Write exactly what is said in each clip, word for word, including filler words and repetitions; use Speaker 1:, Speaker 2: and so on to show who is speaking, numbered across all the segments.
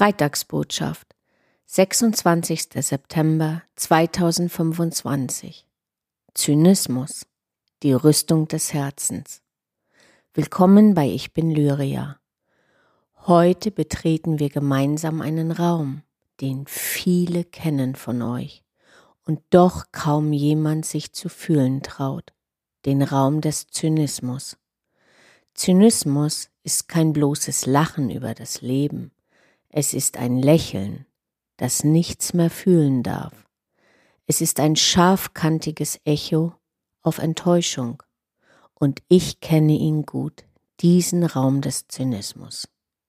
Speaker 1: Freitagsbotschaft, sechsundzwanzigster September zweitausendfünfundzwanzig. Zynismus, die Rüstung des Herzens. Willkommen bei Ich bin Lyria. Heute betreten wir gemeinsam einen Raum, den viele kennen von euch und doch kaum jemand sich zu fühlen traut, den Raum des Zynismus. Zynismus ist kein bloßes Lachen über das Leben, es ist ein Lächeln, das nichts mehr fühlen darf. Es ist ein scharfkantiges Echo auf Enttäuschung und ich kenne ihn gut, diesen Raum des Zynismus.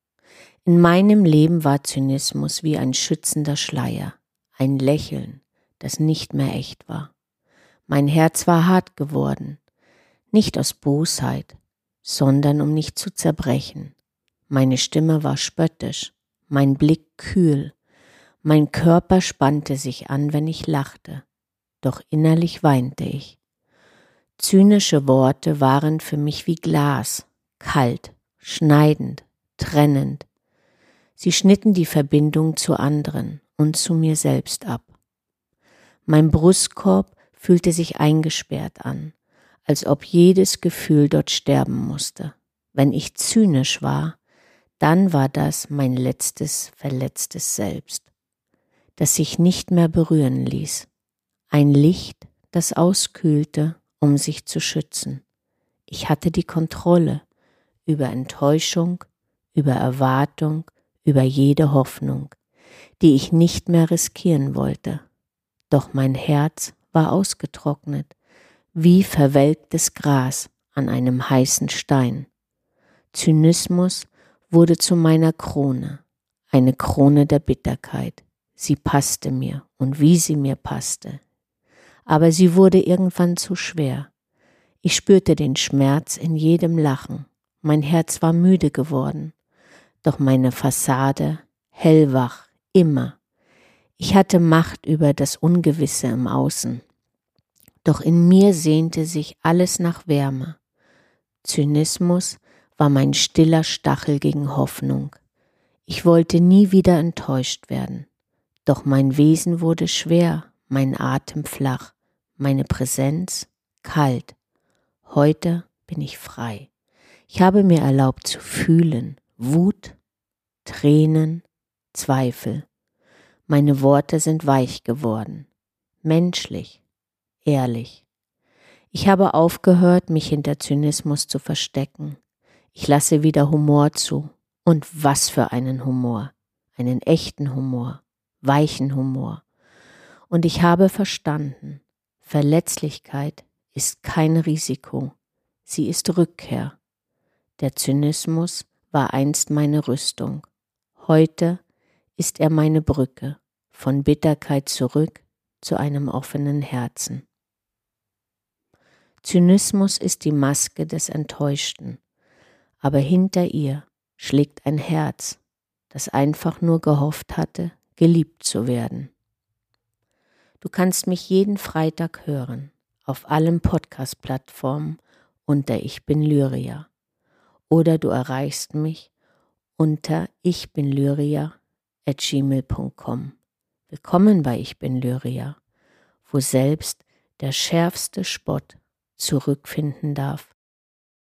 Speaker 1: In meinem Leben war Zynismus wie ein schützender Schleier, ein Lächeln, das nicht mehr echt war. Mein Herz war hart geworden, nicht aus Bosheit, sondern um nicht zu zerbrechen. Meine Stimme war spöttisch, mein Blick kühl, mein Körper spannte sich an, wenn ich lachte, doch innerlich weinte ich. Zynische Worte waren für mich wie Glas, kalt, schneidend, trennend. Sie schnitten die Verbindung zu anderen und zu mir selbst ab. Mein Brustkorb fühlte sich eingesperrt an, als ob jedes Gefühl dort sterben musste. Wenn ich zynisch war, dann war das mein letztes verletztes Selbst, das sich nicht mehr berühren ließ. Ein Licht, das auskühlte, um sich zu schützen. Ich hatte die Kontrolle über Enttäuschung, über Erwartung, über jede Hoffnung, die ich nicht mehr riskieren wollte. Doch mein Herz war ausgetrocknet, wie verwelktes Gras an einem heißen Stein. Zynismus wurde zu meiner Krone, eine Krone der Bitterkeit. Sie passte mir und wie sie mir passte. Aber sie wurde irgendwann zu schwer. Ich spürte den Schmerz in jedem Lachen. Mein Herz war müde geworden, doch meine Fassade hellwach, immer. Ich hatte Macht über das Ungewisse im Außen. Doch in mir sehnte sich alles nach Wärme. Zynismus war mein stiller Stachel gegen Hoffnung. Ich wollte nie wieder enttäuscht werden. Doch mein Wesen wurde schwer, mein Atem flach, meine Präsenz kalt. Heute bin ich frei. Ich habe mir erlaubt zu fühlen, Wut, Tränen, Zweifel. Meine Worte sind weich geworden, menschlich, ehrlich. Ich habe aufgehört, mich hinter Zynismus zu verstecken. Ich lasse wieder Humor zu. Und was für einen Humor. Einen echten Humor, weichen Humor. Und ich habe verstanden, Verletzlichkeit ist kein Risiko. Sie ist Rückkehr. Der Zynismus war einst meine Rüstung. Heute ist er meine Brücke, von Bitterkeit zurück zu einem offenen Herzen. Zynismus ist die Maske des Enttäuschten, aber hinter ihr schlägt ein Herz, das einfach nur gehofft hatte, geliebt zu werden. Du kannst mich jeden Freitag hören, auf allen Podcast-Plattformen unter Ich bin Lyria. Oder du erreichst mich unter ich bin lyria at gmail punkt com. Willkommen bei Ich bin Lyria, wo selbst der schärfste Spott zurückfinden darf